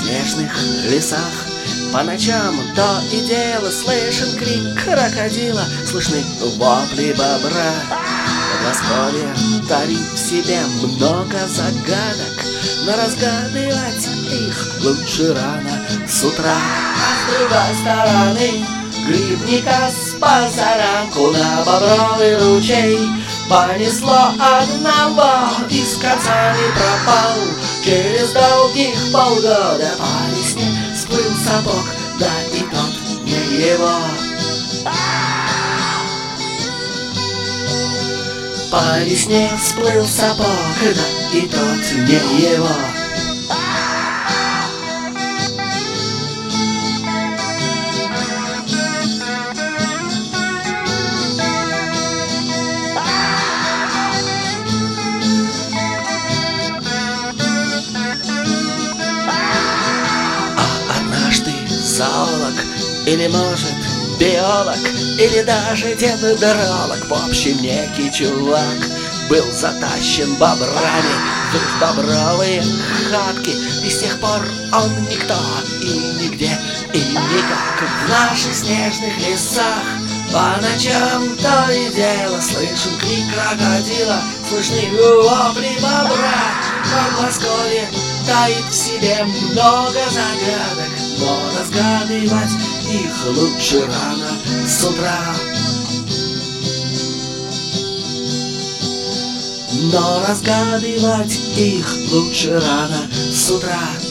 снежных лесах. По ночам то и дело слышен крик крокодила, слышны вопли бобра. Подмосковье таит в себе много загадок, но разгадывать их лучше рано с утра. А с другой стороны Грибника с позаранку на бобровый ручей понесло одного, из конца не пропал. Через долгих полгода по весне сплыл сапог, да и тот не его. По весне сплыл сапог, да и тот не его. Зоолог, или, может, биолог, или даже дед-дролог, в общем, некий чувак был затащен бобрами в их бобровые хатки, и с тех пор он никто и нигде и никак. В наших снежных лесах по ночам то и дело слышен крик крокодила, слышны вопли бобра. Подмосковье таит в себе много загадок, но разгадывать их лучше рано с утра. Но разгадывать их лучше рано с утра.